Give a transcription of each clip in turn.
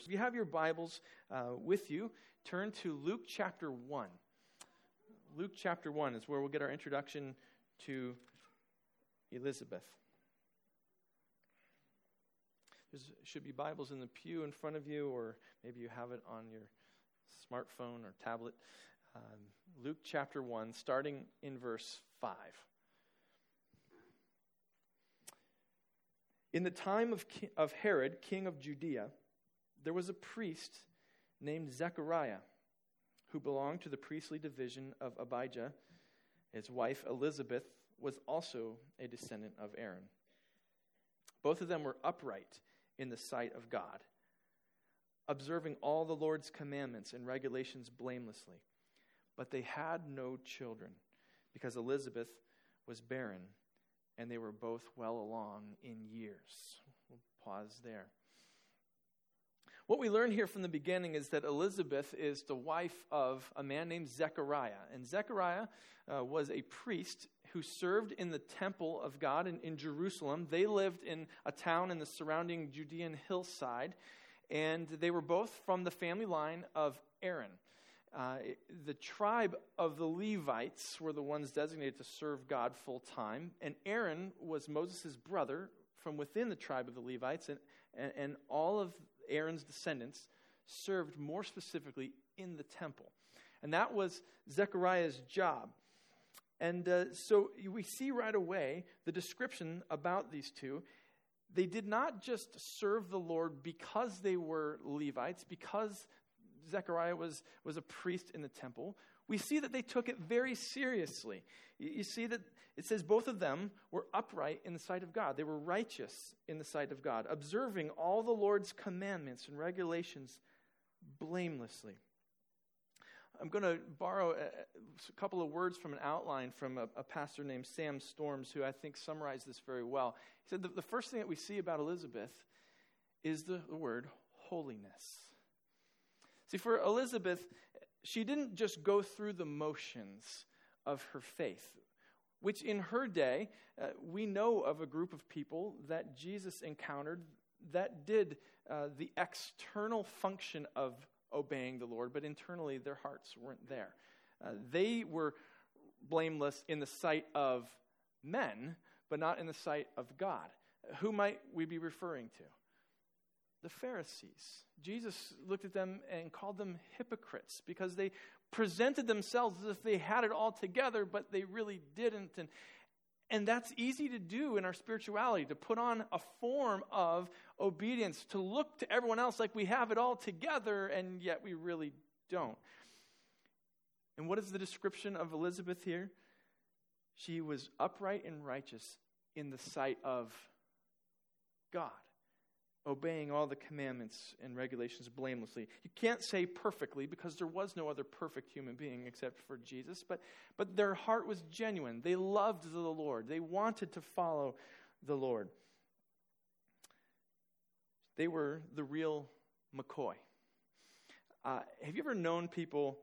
If you have your Bibles with you, turn to Luke chapter 1. Luke chapter 1 is where we'll get our introduction to Elizabeth. There should be Bibles in the pew in front of you, or maybe you have it on your smartphone or tablet. Luke chapter 1, starting in verse 5. In the time of Herod, king of Judea, there was a priest named Zechariah, who belonged to the priestly division of Abijah. His wife Elizabeth was also a descendant of Aaron. Both of them were upright in the sight of God, observing all the Lord's commandments and regulations blamelessly. But they had no children, because Elizabeth was barren, and they were both well along in years. We'll pause there. What we learn here from the beginning is that Elizabeth is the wife of a man named Zechariah. And Zechariah was a priest who served in the temple of God in Jerusalem. They lived in a town in the surrounding Judean hillside, and they were both from the family line of Aaron. The tribe of the Levites were the ones designated to serve God full time, and Aaron was Moses' brother from within the tribe of the Levites, and all of Aaron's descendants served more specifically in the temple. And that was Zechariah's job. And so we see right away the description about these two. They did not just serve the Lord because they were Levites, because Zechariah was a priest in the temple. We see that they took it very seriously. You see that it says both of them were upright in the sight of God. They were righteous in the sight of God, observing all the Lord's commandments and regulations blamelessly. I'm going to borrow a couple of words from an outline from a pastor named Sam Storms, who I think summarized this very well. He said the first thing that we see about Elizabeth is the word holiness. See, for Elizabeth, she didn't just go through the motions of her faith, which in her day, we know of a group of people that Jesus encountered that did the external function of obeying the Lord, but internally their hearts weren't there. They were blameless in the sight of men, but not in the sight of God. Who might we be referring to? The Pharisees. Jesus looked at them and called them hypocrites because they presented themselves as if they had it all together, but they really didn't. And that's easy to do in our spirituality, to put on a form of obedience, to look to everyone else like we have it all together, and yet we really don't. And what is the description of Elizabeth here? She was upright and righteous in the sight of God, obeying all the commandments and regulations blamelessly. You can't say perfectly because there was no other perfect human being except for Jesus, but their heart was genuine. They loved the Lord. They wanted to follow the Lord. They were the real McCoy. Have you ever known people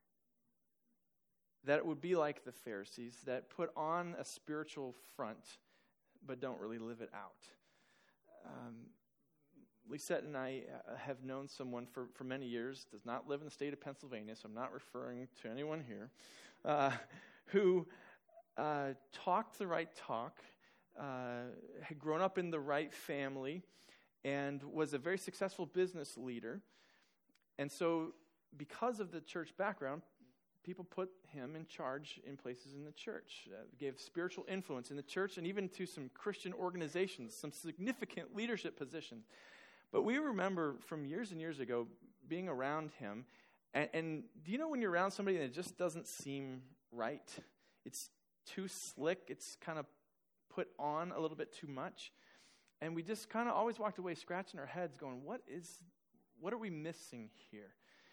that it would be like the Pharisees, that put on a spiritual front but don't really live it out? Lisette and I have known someone for many years, does not live in the state of Pennsylvania, so I'm not referring to anyone here, who talked the right talk, had grown up in the right family, and was a very successful business leader. And so because of the church background, people put him in charge in places in the church, gave spiritual influence in the church, and even to some Christian organizations, some significant leadership positions. But we remember from years and years ago being around him, and do you know when you're around somebody and it just doesn't seem right? It's too slick, it's kind of put on a little bit too much, and we just kind of always walked away scratching our heads going, what are we missing here?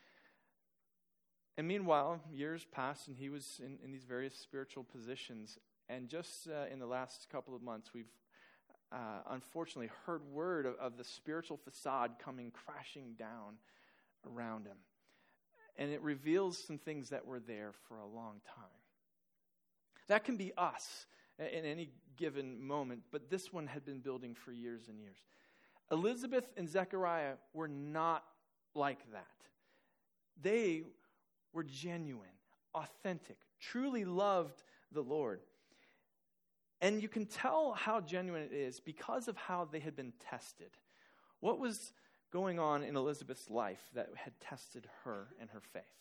And meanwhile, years passed and he was in these various spiritual positions, and just in the last couple of months we've unfortunately heard word of the spiritual facade coming crashing down around him. And it reveals some things that were there for a long time. That can be us in any given moment, but this one had been building for years and years. Elizabeth and Zechariah were not like that. They were genuine, authentic, truly loved the Lord. And you can tell how genuine it is because of how they had been tested. What was going on in Elizabeth's life that had tested her and her faith?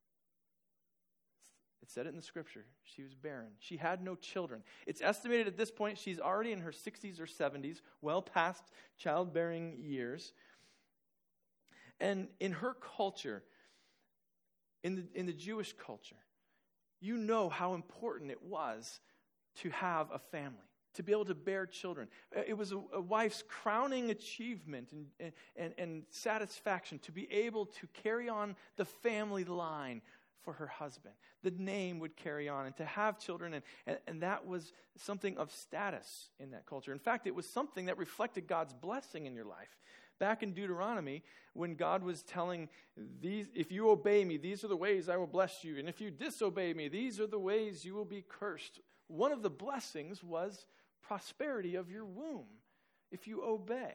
It said it in the scripture. She was barren. She had no children. It's estimated at this point she's already in her 60s or 70s, well past childbearing years. And in her culture, in the Jewish culture, you know how important it was to have a family, to be able to bear children. It was a wife's crowning achievement and satisfaction to be able to carry on the family line for her husband. The name would carry on, and to have children, and that was something of status in that culture. In fact, it was something that reflected God's blessing in your life. Back in Deuteronomy, when God was telling these, if you obey me, these are the ways I will bless you, and if you disobey me, these are the ways you will be cursed. One of the blessings was prosperity of your womb, if you obey.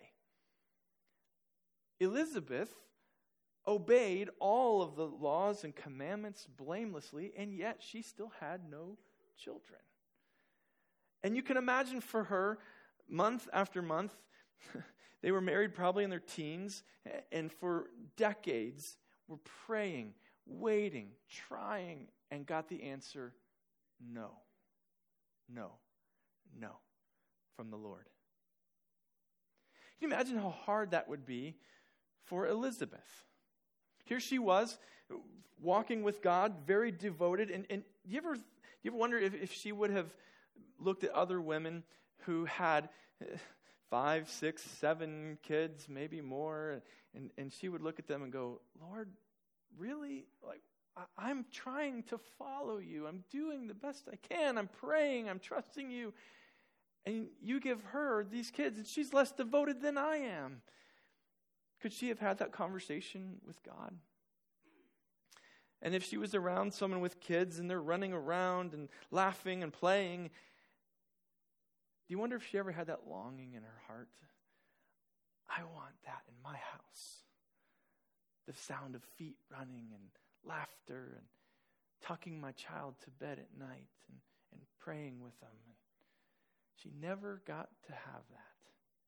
Elizabeth obeyed all of the laws and commandments blamelessly, and yet she still had no children. And you can imagine for her, month after month, they were married probably in their teens, and for decades were praying, waiting, trying, and got the answer, no, no, no, from the Lord. Can you imagine how hard that would be for Elizabeth? Here she was, walking with God, very devoted. And do you ever wonder if she would have looked at other women who had 5, 6, 7 kids, maybe more, and she would look at them and go, Lord, really? Like, I'm trying to follow you. I'm doing the best I can. I'm praying. I'm trusting you. And you give her these kids, and she's less devoted than I am. Could she have had that conversation with God? And if she was around someone with kids and they're running around and laughing and playing, do you wonder if she ever had that longing in her heart? I want that in my house. The sound of feet running and laughter and tucking my child to bed at night and praying with them. And she never got to have that.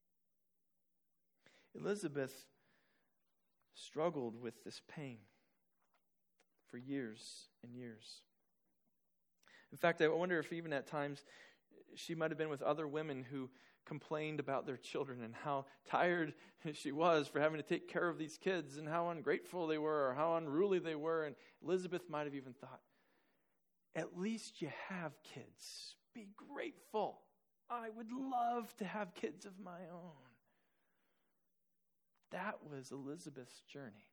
Elizabeth struggled with this pain for years and years. In fact, I wonder if even at times she might have been with other women who complained about their children and how tired she was for having to take care of these kids and how ungrateful they were or how unruly they were. And Elizabeth might have even thought, at least you have kids. Be grateful. I would love to have kids of my own. That was Elizabeth's journey.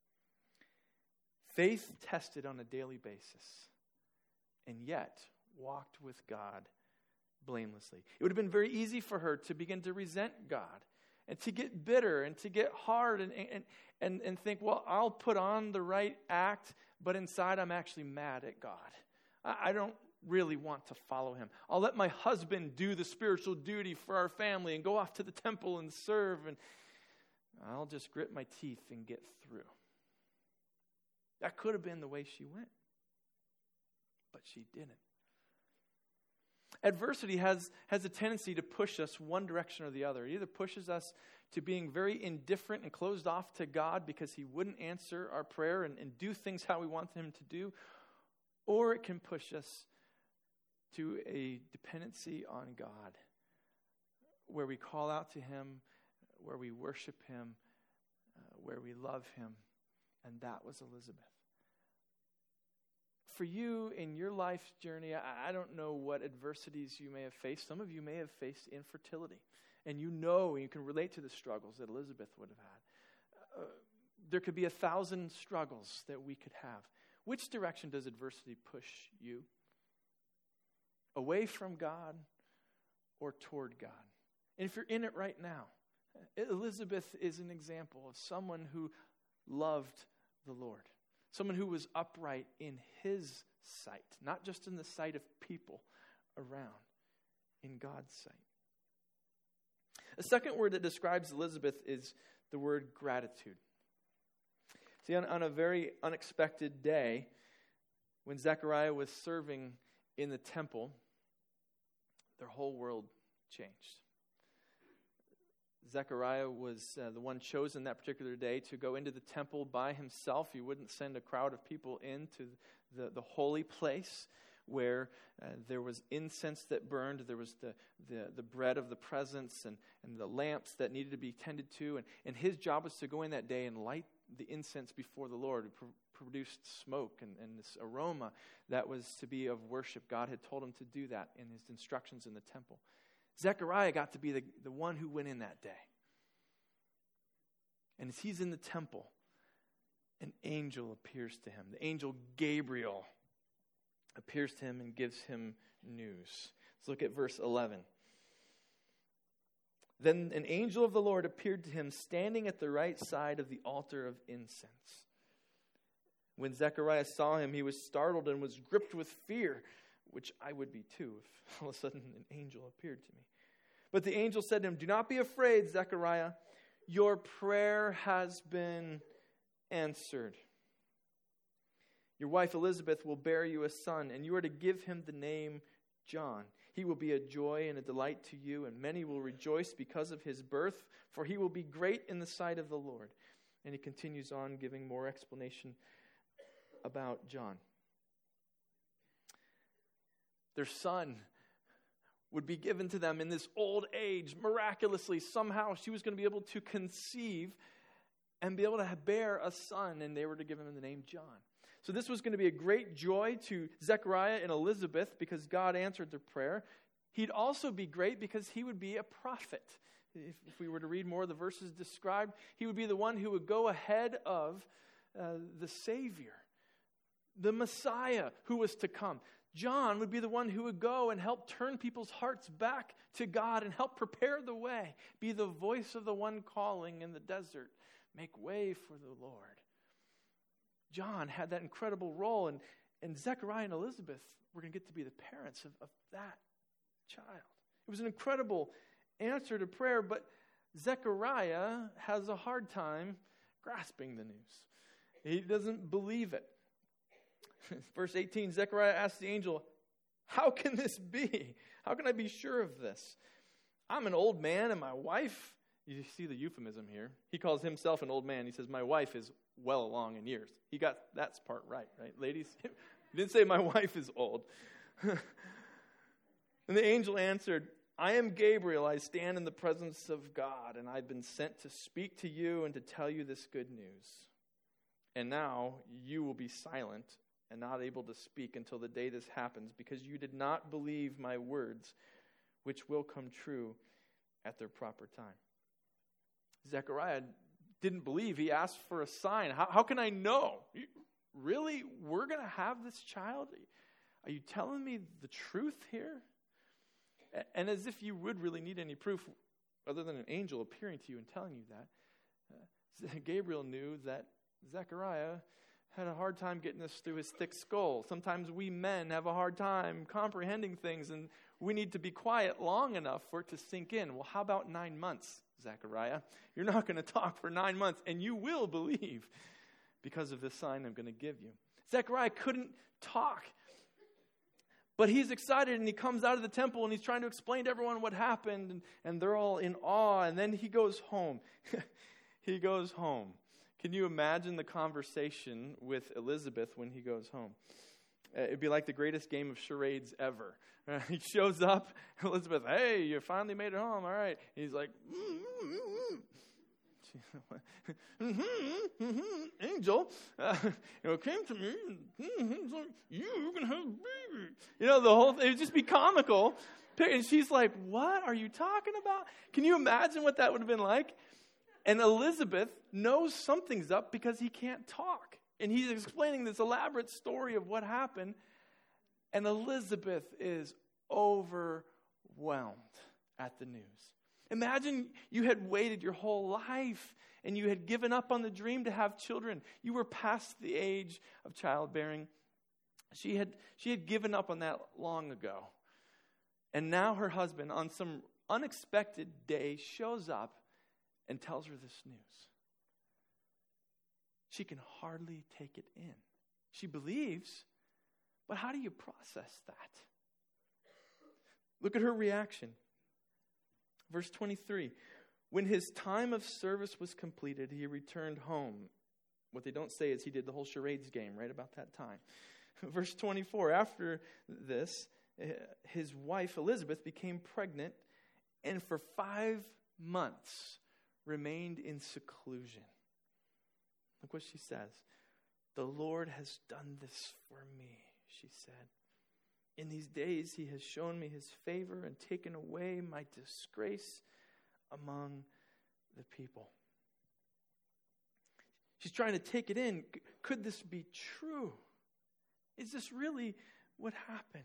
Faith tested on a daily basis, and yet walked with God blamelessly. It would have been very easy for her to begin to resent God and to get bitter and to get hard and think, well, I'll put on the right act, but inside I'm actually mad at God. I don't really want to follow him. I'll let my husband do the spiritual duty for our family and go off to the temple and serve, and I'll just grit my teeth and get through. That could have been the way she went, but she didn't. Adversity has a tendency to push us one direction or the other. It either pushes us to being very indifferent and closed off to God because he wouldn't answer our prayer and do things how we want him to do, or it can push us to a dependency on God, where we call out to him, where we worship him, where we love him. And that was Elizabeth. For you in your life's journey, I don't know what adversities you may have faced. Some of you may have faced infertility. And you can relate to the struggles that Elizabeth would have had. There could be 1,000 struggles that we could have. Which direction does adversity push you? Away from God or toward God? And if you're in it right now, Elizabeth is an example of someone who loved the Lord. Someone who was upright in his sight, not just in the sight of people around, in God's sight. A second word that describes Elizabeth is the word gratitude. See, on a very unexpected day, when Zechariah was serving in the temple, their whole world changed. Zechariah was the one chosen that particular day to go into the temple by himself. He wouldn't send a crowd of people into the holy place where there was incense that burned. There was the bread of the presence and the lamps that needed to be tended to. And his job was to go in that day and light the incense before the Lord. It produced smoke and this aroma that was to be of worship. God had told him to do that in his instructions in the temple. Zechariah got to be the one who went in that day. And as he's in the temple, an angel appears to him. The angel Gabriel appears to him and gives him news. Let's look at verse 11. Then an angel of the Lord appeared to him standing at the right side of the altar of incense. When Zechariah saw him, he was startled and was gripped with fear, which I would be too if all of a sudden an angel appeared to me. But the angel said to him, "Do not be afraid, Zechariah. Your prayer has been answered. Your wife Elizabeth will bear you a son, and you are to give him the name John. He will be a joy and a delight to you, and many will rejoice because of his birth, for he will be great in the sight of the Lord." And he continues on giving more explanation about John. Their son would be given to them in this old age. Miraculously, somehow she was going to be able to conceive and be able to bear a son, and they were to give him the name John. So this was going to be a great joy to Zechariah and Elizabeth because God answered their prayer. He'd also be great because he would be a prophet. If we were to read more of the verses described, he would be the one who would go ahead of the Savior, the Messiah who was to come. John would be the one who would go and help turn people's hearts back to God and help prepare the way, be the voice of the one calling in the desert, make way for the Lord. John had that incredible role, and Zechariah and Elizabeth were going to get to be the parents of that child. It was an incredible answer to prayer, but Zechariah has a hard time grasping the news. He doesn't believe it. Verse 18, Zechariah asked the angel, "How can this be? How can I be sure of this? I'm an old man and my wife," you see the euphemism here. He calls himself an old man. He says, "My wife is well along in years." He got that part right, ladies? He didn't say my wife is old. And the angel answered, "I am Gabriel. I stand in the presence of God, and I've been sent to speak to you and to tell you this good news. And now you will be silent and not able to speak until the day this happens, because you did not believe my words, which will come true at their proper time." Zechariah didn't believe. He asked for a sign. How can I know? Really? We're going to have this child? Are you telling me the truth here? And as if you would really need any proof other than an angel appearing to you and telling you that, Gabriel knew that Zechariah had a hard time getting this through his thick skull. Sometimes we men have a hard time comprehending things, and we need to be quiet long enough for it to sink in. Well, how about 9 months, Zechariah? You're not going to talk for 9 months, and you will believe because of this sign I'm going to give you. Zechariah couldn't talk, but he's excited, and he comes out of the temple, and he's trying to explain to everyone what happened, and they're all in awe, and then he goes home. He goes home. Can you imagine the conversation with Elizabeth when he goes home? It'd be like the greatest game of charades ever. He shows up, Elizabeth, "Hey, you finally made it home, all right." He's like, "Angel, came to me, he's like, you're going to have a baby." The whole thing, it would just be comical. And she's like, "What are you talking about?" Can you imagine what that would have been like? And Elizabeth knows something's up because he can't talk. And he's explaining this elaborate story of what happened. And Elizabeth is overwhelmed at the news. Imagine you had waited your whole life and you had given up on the dream to have children. You were past the age of childbearing. She had given up on that long ago. And now her husband, on some unexpected day, shows up and tells her this news. She can hardly take it in. She believes, but how do you process that? Look at her reaction. Verse 23. When his time of service was completed, he returned home. What they don't say is he did the whole charades game right about that time. Verse 24. After this, his wife Elizabeth became pregnant and for 5 months remained in seclusion. Look what she says. The Lord has done this for me, she said. In these days he has shown me his favor and taken away my disgrace among the people. She's trying to take it in. Could this be true? Is this really what happened?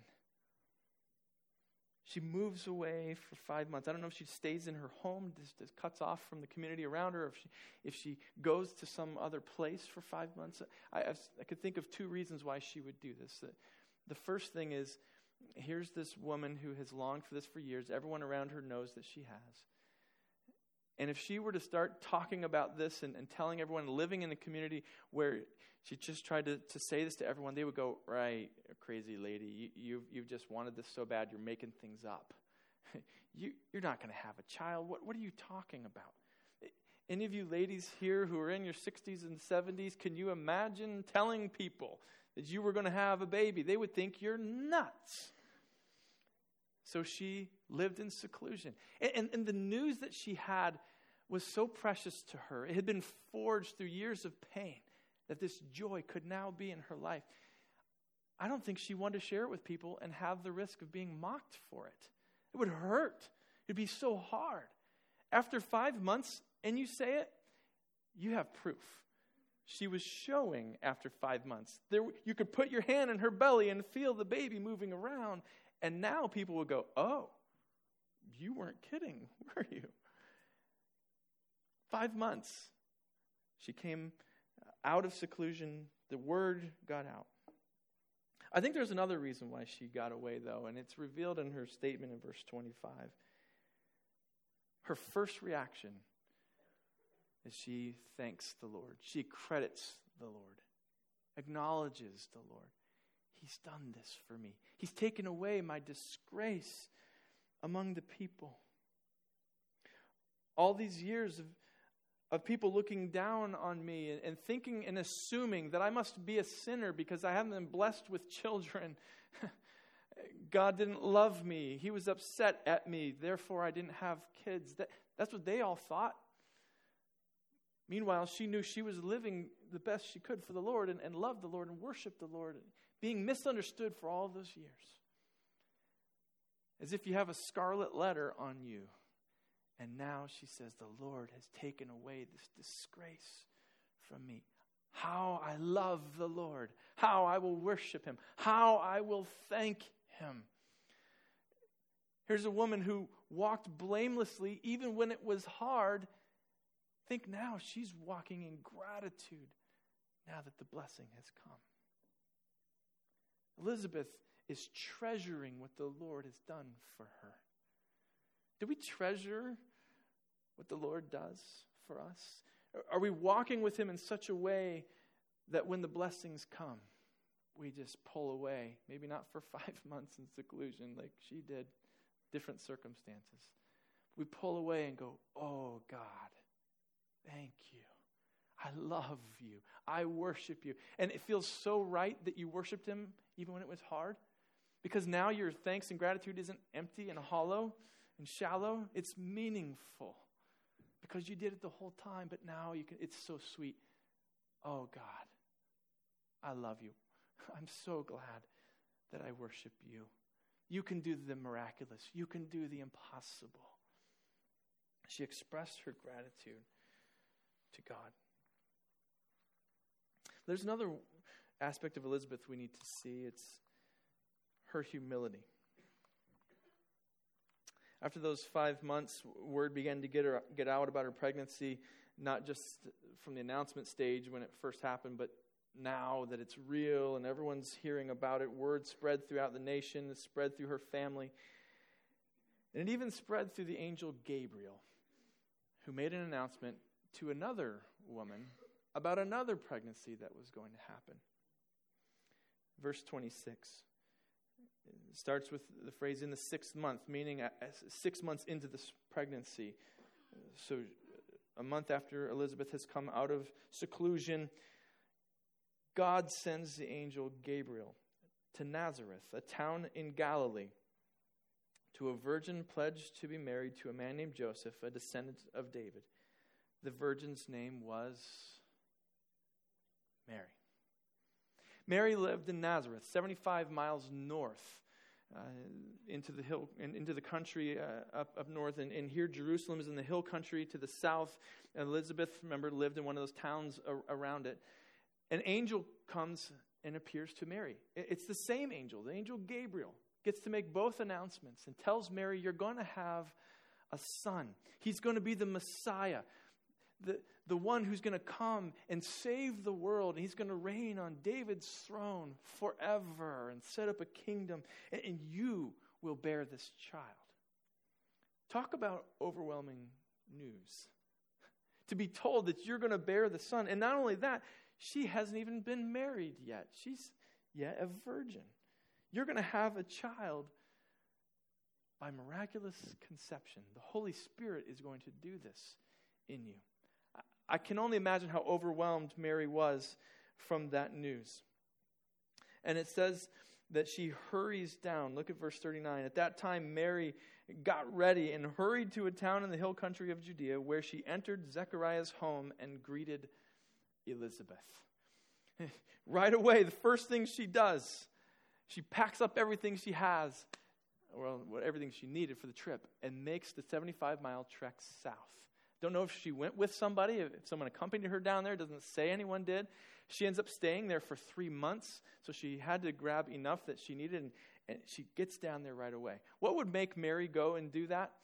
She moves away for 5 months. I don't know if she stays in her home, just cuts off from the community around her, or if she goes to some other place for 5 months. I could think of 2 reasons why she would do this. The first thing is, here's this woman who has longed for this for years. Everyone around her knows that she has. And if she were to start talking about this and telling everyone, living in a community where she just tried to say this to everyone, they would go, right, crazy lady, you've just wanted this so bad, you're making things up. You're not going to have a child. What are you talking about? Any of you ladies here who are in your 60s and 70s, can you imagine telling people that you were going to have a baby? They would think you're nuts. So she lived in seclusion. And the news that she had was so precious to her. It had been forged through years of pain that this joy could now be in her life. I don't think she wanted to share it with people and have the risk of being mocked for it. It would hurt. It would be so hard. After 5 months, and you say it, you have proof. She was showing after 5 months. You could put your hand in her belly and feel the baby moving around. And now people would go, oh, you weren't kidding, were you? 5 months. She came out of seclusion. The word got out. I think there's another reason why she got away, though, and it's revealed in her statement in verse 25. Her first reaction is she thanks the Lord. She credits the Lord, acknowledges the Lord. He's done this for me. He's taken away my disgrace among the people. All these years of people looking down on me and thinking and assuming that I must be a sinner because I haven't been blessed with children. God didn't love me. He was upset at me. Therefore, I didn't have kids. That's what they all thought. Meanwhile, she knew she was living the best she could for the Lord and loved the Lord and worshiped the Lord, being misunderstood for all those years. As if you have a scarlet letter on you. And now she says, the Lord has taken away this disgrace from me. How I love the Lord. How I will worship him. How I will thank him. Here's a woman who walked blamelessly even when it was hard. Think now she's walking in gratitude now that the blessing has come. Elizabeth is treasuring what the Lord has done for her. Do we treasure what the Lord does for us? Are we walking with him in such a way that when the blessings come, we just pull away? Maybe not for 5 months in seclusion like she did, different circumstances. We pull away and go, oh God, thank you. I love you. I worship you. And it feels so right that you worshiped him even when it was hard. Because now your thanks and gratitude isn't empty and hollow and shallow. It's meaningful. Because you did it the whole time, but now you can. It's so sweet. Oh God, I love you. I'm so glad that I worship you. You can do the miraculous. You can do the impossible. She expressed her gratitude to God. There's another aspect of Elizabeth we need to see. It's her humility. After those 5 months, word began to get out about her pregnancy, not just from the announcement stage when it first happened, but now that it's real and everyone's hearing about it. Word spread throughout the nation, it spread through her family, and it even spread through the angel Gabriel, who made an announcement to another woman about another pregnancy that was going to happen. Verse 26 starts with the phrase, in the 6th month, meaning 6 months into this pregnancy. So a month after Elizabeth has come out of seclusion, God sends the angel Gabriel to Nazareth, a town in Galilee, to a virgin pledged to be married to a man named Joseph, a descendant of David. The virgin's name was Mary. Mary lived in Nazareth, 75 miles north, into the country up north. And here Jerusalem is in the hill country to the south. Elizabeth, remember, lived in one of those towns around it. An angel comes and appears to Mary. It's the same angel. The angel Gabriel gets to make both announcements and tells Mary, you're going to have a son. He's going to be the Messiah, the one who's going to come and save the world. And he's going to reign on David's throne forever and set up a kingdom. And you will bear this child. Talk about overwhelming news. To be told that you're going to bear the son. And not only that, she hasn't even been married yet. She's yet a virgin. You're going to have a child by miraculous conception. The Holy Spirit is going to do this in you. I can only imagine how overwhelmed Mary was from that news. And it says that she hurries down. Look at verse 39. At that time, Mary got ready and hurried to a town in the hill country of Judea, where she entered Zechariah's home and greeted Elizabeth. Right away, the first thing she does, she packs up everything she has, everything she needed for the trip, and makes the 75-mile trek south. Don't know if she went with somebody, if someone accompanied her down there. Doesn't say anyone did. She ends up staying there for 3 months, so she had to grab enough that she needed, and she gets down there right away. What would make Mary go and do that?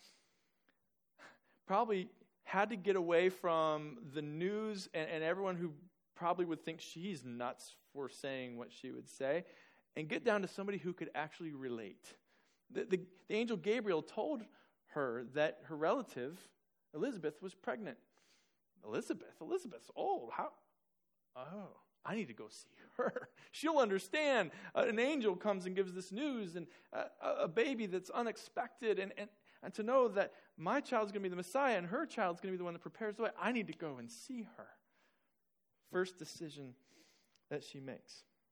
Probably had to get away from the news and everyone who probably would think she's nuts for saying what she would say, and get down to somebody who could actually relate. The angel Gabriel told her that her relative, Elizabeth, was pregnant. Elizabeth's old. How? Oh, I need to go see her. She'll understand. An angel comes and gives this news, and a baby that's unexpected, and to know that my child's going to be the Messiah and her child's going to be the one that prepares the way. I need to go and see her. First decision that she makes.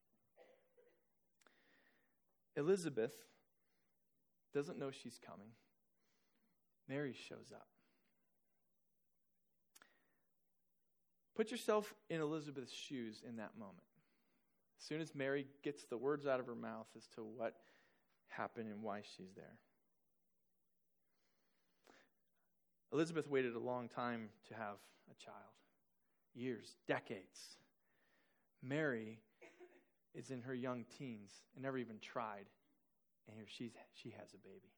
Elizabeth doesn't know she's coming. Mary shows up. Put yourself in Elizabeth's shoes in that moment. As soon as Mary gets the words out of her mouth as to what happened and why she's there. Elizabeth waited a long time to have a child. Years, decades. Mary is in her young teens and never even tried. And here she has a baby.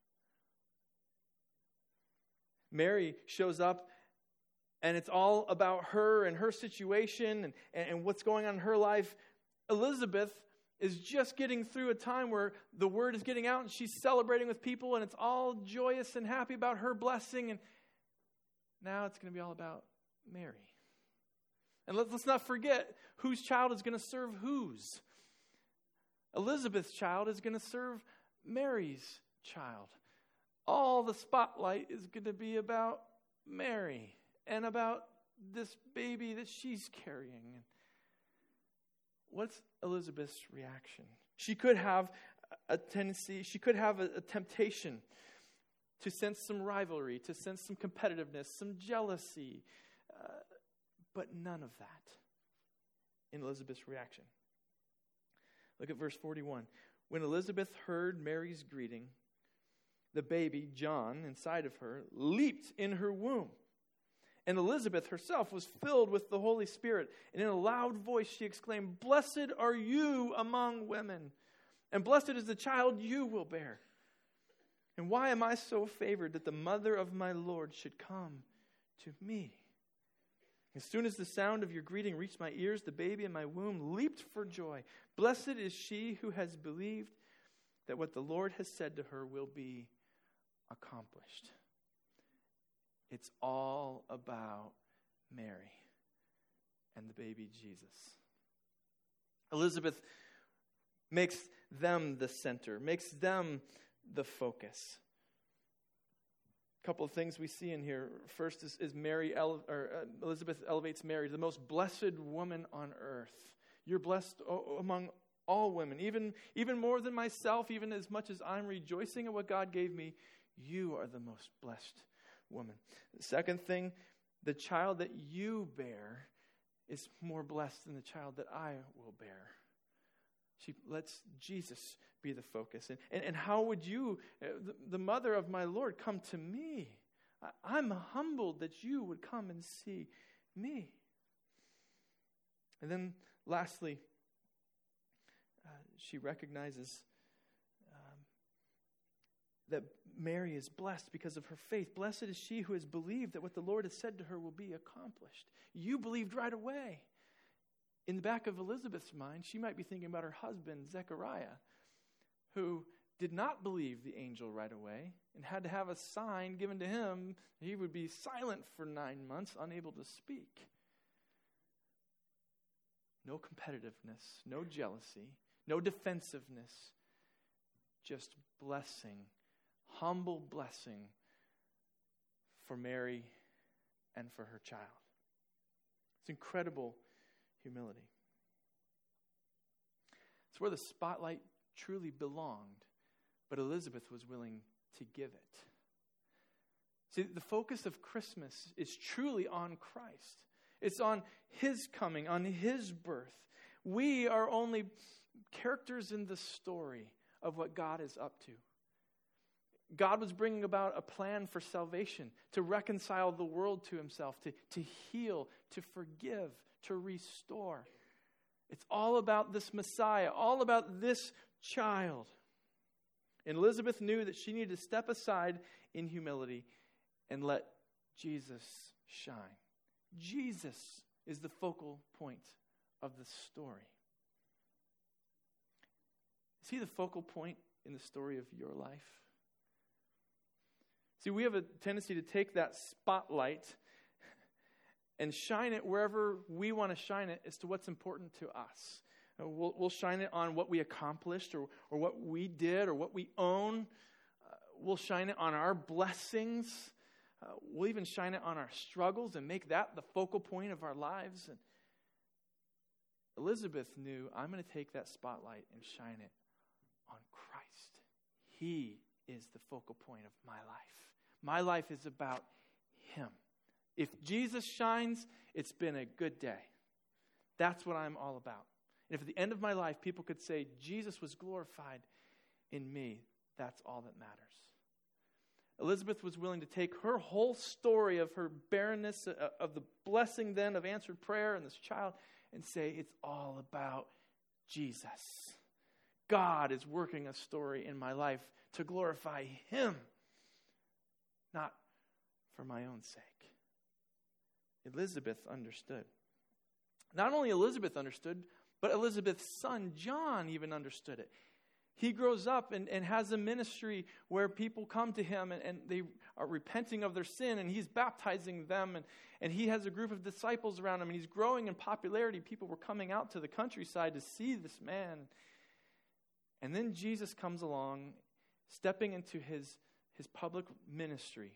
Mary shows up, and it's all about her and her situation and what's going on in her life. Elizabeth is just getting through a time where the word is getting out and she's celebrating with people, and it's all joyous and happy about her blessing. And now it's going to be all about Mary. And let's not forget whose child is going to serve whose. Elizabeth's child is going to serve Mary's child. All the spotlight is going to be about Mary and about this baby that she's carrying. What's Elizabeth's reaction? She could have a tendency, she could have a temptation to sense some rivalry, to sense some competitiveness, some jealousy, but none of that in Elizabeth's reaction. Look at verse 41. When Elizabeth heard Mary's greeting, the baby, John, inside of her, leaped in her womb. And Elizabeth herself was filled with the Holy Spirit. And in a loud voice she exclaimed, "Blessed are you among women, and blessed is the child you will bear. And why am I so favored that the mother of my Lord should come to me? As soon as the sound of your greeting reached my ears, the baby in my womb leaped for joy. Blessed is she who has believed that what the Lord has said to her will be accomplished." It's all about Mary and the baby Jesus. Elizabeth makes them the center, makes them the focus. A couple of things we see in here. First is Elizabeth elevates Mary, the most blessed woman on earth. You're blessed among all women, even more than myself, even as much as I'm rejoicing in what God gave me, you are the most blessed woman. The second thing, the child that you bear is more blessed than the child that I will bear. She lets Jesus be the focus. And how would you, the mother of my Lord, come to me? I'm humbled that you would come and see me. And then lastly, she recognizes that Mary is blessed because of her faith. Blessed is she who has believed that what the Lord has said to her will be accomplished. You believed right away. In the back of Elizabeth's mind, she might be thinking about her husband, Zechariah, who did not believe the angel right away and had to have a sign given to him. He would be silent for 9 months, unable to speak. No competitiveness, no jealousy, no defensiveness, just blessing, humble blessing for Mary and for her child. It's incredible humility. It's where the spotlight truly belonged, but Elizabeth was willing to give it. See, the focus of Christmas is truly on Christ. It's on his coming, on his birth. We are only characters in the story of what God is up to. God was bringing about a plan for salvation, to reconcile the world to himself, to heal, to forgive, to restore. It's all about this Messiah, all about this child. And Elizabeth knew that she needed to step aside in humility and let Jesus shine. Jesus is the focal point of the story. Is he the focal point in the story of your life? See, we have a tendency to take that spotlight and shine it wherever we want to shine it as to what's important to us. We'll shine it on what we accomplished or what we did or what we own. We'll shine it on our blessings. We'll even shine it on our struggles and make that the focal point of our lives. And Elizabeth knew, I'm going to take that spotlight and shine it on Christ. He is the focal point of my life. My life is about him. If Jesus shines, it's been a good day. That's what I'm all about. And if at the end of my life people could say, Jesus was glorified in me, that's all that matters. Elizabeth was willing to take her whole story of her barrenness, of the blessing then of answered prayer and this child, and say, it's all about Jesus. God is working a story in my life to glorify him, not for my own sake. Elizabeth understood. Not only Elizabeth understood, but Elizabeth's son John even understood it. He grows up and has a ministry where people come to him and they are repenting of their sin, and he's baptizing them, and he has a group of disciples around him, and he's growing in popularity. People were coming out to the countryside to see this man. And then Jesus comes along, stepping into his public ministry.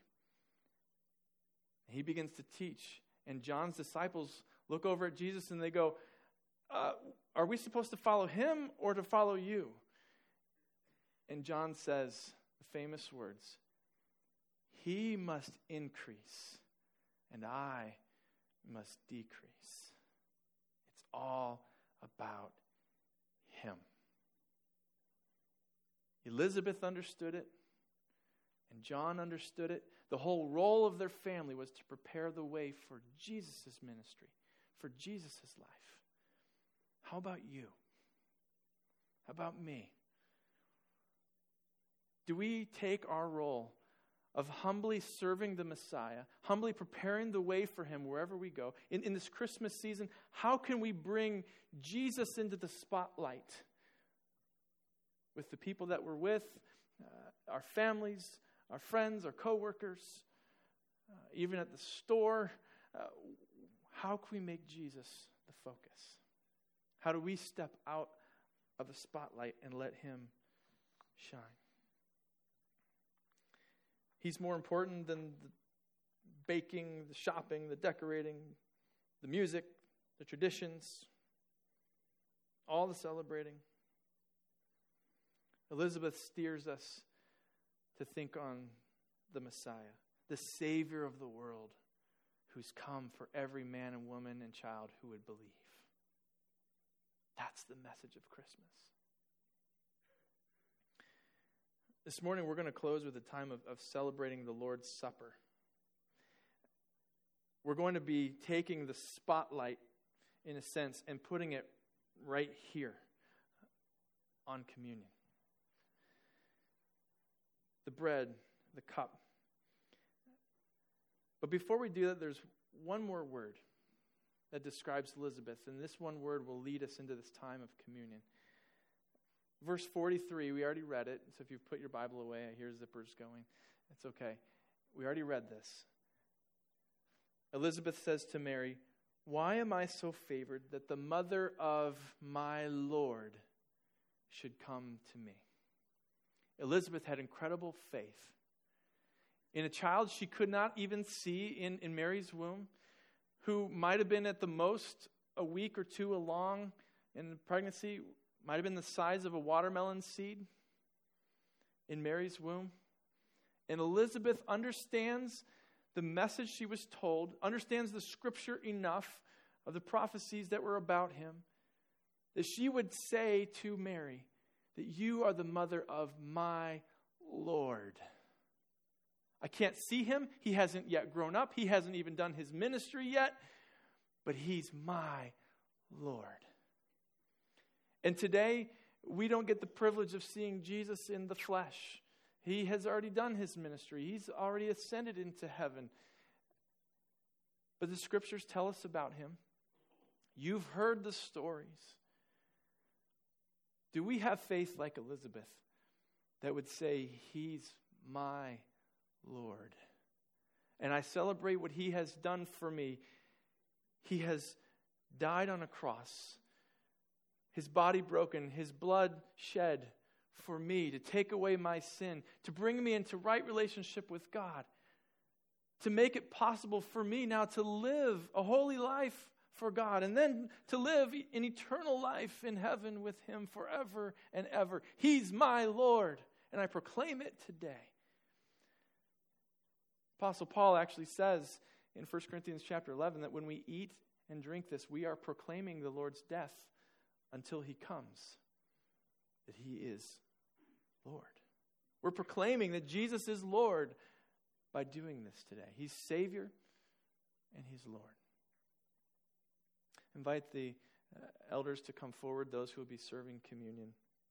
He begins to teach, and John's disciples look over at Jesus and they go, are we supposed to follow him or to follow you? And John says the famous words, he must increase and I must decrease. It's all about him. Elizabeth understood it, and John understood it. The whole role of their family was to prepare the way for Jesus' ministry, for Jesus' life. How about you? How about me? Do we take our role of humbly serving the Messiah, humbly preparing the way for him wherever we go? In this Christmas season, how can we bring Jesus into the spotlight with the people that we're with, our families, our friends, our coworkers, even at the store? How can we make Jesus focus? How do we step out of the spotlight and let him shine? He's more important than the baking, the shopping, the decorating, the music, the traditions, all the celebrating. Elizabeth steers us to think on the Messiah, the Savior of the world, who's come for every man and woman and child who would believe. That's the message of Christmas. This morning we're going to close with a time of celebrating the Lord's Supper. We're going to be taking the spotlight, in a sense, and putting it right here on communion. The bread, the cup. But before we do that, there's one more word that describes Elizabeth, and this one word will lead us into this time of communion. Verse 43, we already read it, so if you've put your Bible away, I hear zippers going. It's okay. We already read this. Elizabeth says to Mary, "Why am I so favored that the mother of my Lord should come to me?" Elizabeth had incredible faith in a child she could not even see in Mary's womb, who might have been at the most a week or two along in pregnancy, might have been the size of a watermelon seed in Mary's womb. And Elizabeth understands the message she was told, understands the scripture enough of the prophecies that were about him, that she would say to Mary that you are the mother of my Lord. I can't see him. He hasn't yet grown up. He hasn't even done his ministry yet. But he's my Lord. And today, we don't get the privilege of seeing Jesus in the flesh. He has already done his ministry. He's already ascended into heaven. But the scriptures tell us about him. You've heard the stories. Do we have faith like Elizabeth that would say, he's my Lord? And I celebrate what he has done for me. He has died on a cross, his body broken, his blood shed for me to take away my sin, to bring me into right relationship with God, to make it possible for me now to live a holy life for God, and then to live an eternal life in heaven with him forever and ever. He's my Lord, and I proclaim it today. Apostle Paul actually says in 1 Corinthians chapter 11 that when we eat and drink this, we are proclaiming the Lord's death until he comes, that he is Lord. We're proclaiming that Jesus is Lord by doing this today. He's Savior and he's Lord. Invite the elders to come forward, those who will be serving communion.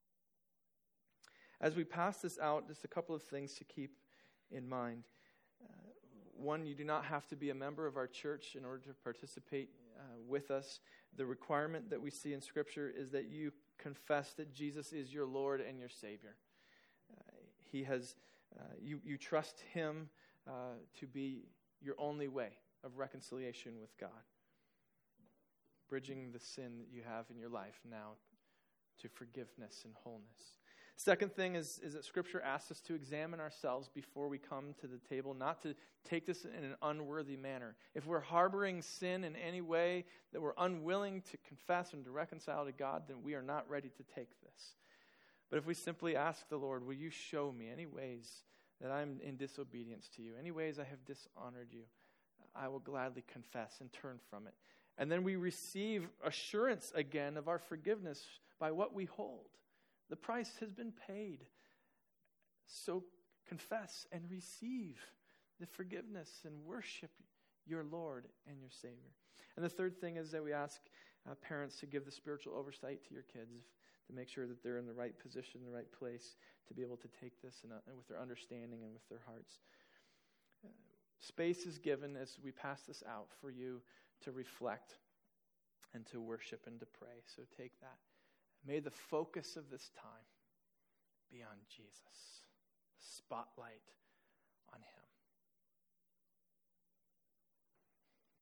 As we pass this out, just a couple of things to keep in mind. One, you do not have to be a member of our church in order to participate with us. The requirement that we see in Scripture is that you confess that Jesus is your Lord and your Savior. He has, you trust him to be your only way of reconciliation with God, bridging the sin that you have in your life now to forgiveness and wholeness. Second thing is that Scripture asks us to examine ourselves before we come to the table, not to take this in an unworthy manner. If we're harboring sin in any way that we're unwilling to confess and to reconcile to God, then we are not ready to take this. But if we simply ask the Lord, will you show me any ways that I'm in disobedience to you, any ways I have dishonored you, I will gladly confess and turn from it. And then we receive assurance again of our forgiveness by what we hold. The price has been paid. So confess and receive the forgiveness and worship your Lord and your Savior. And the third thing is that we ask parents to give the spiritual oversight to your kids, to make sure that they're in the right position, the right place, to be able to take this and with their understanding and with their hearts. Space is given as we pass this out for you to reflect and to worship and to pray. So take that. May the focus of this time be on Jesus, the spotlight on him.